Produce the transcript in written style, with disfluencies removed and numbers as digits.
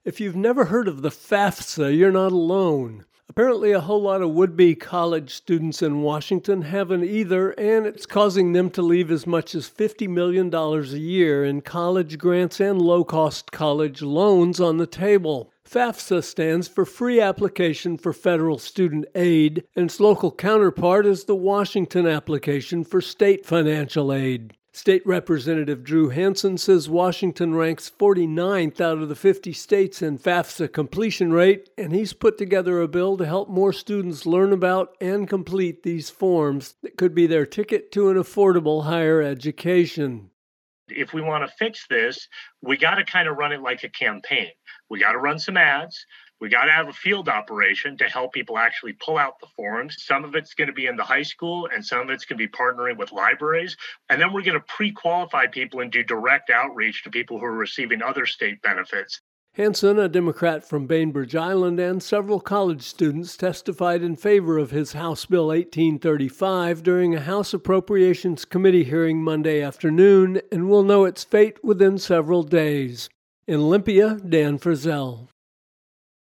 If you've never heard of the FAFSA, you're not alone. Apparently, a whole lot of would-be college students in Washington haven't either, and it's causing them to leave as much as $50 million a year in college grants and low-cost college loans on the table. FAFSA stands for Free Application for Federal Student Aid, and its local counterpart is the Washington Application for State Financial Aid. State Representative Drew Hansen says Washington ranks 49th out of the 50 states in FAFSA completion rate, and he's put together a bill to help more students learn about and complete these forms that could be their ticket to an affordable higher education. If we want to fix this, we got to kind of run it like a campaign. We got to run some ads. We got to have a field operation to help people actually pull out the forms. Some of it's going to be in the high school, and some of it's going to be partnering with libraries. And then we're going to pre-qualify people and do direct outreach to people who are receiving other state benefits. Hansen, a Democrat from Bainbridge Island, and several college students testified in favor of his House Bill 1835 during a House Appropriations Committee hearing Monday afternoon, and will know its fate within several days. In Olympia, Dan Frizzell.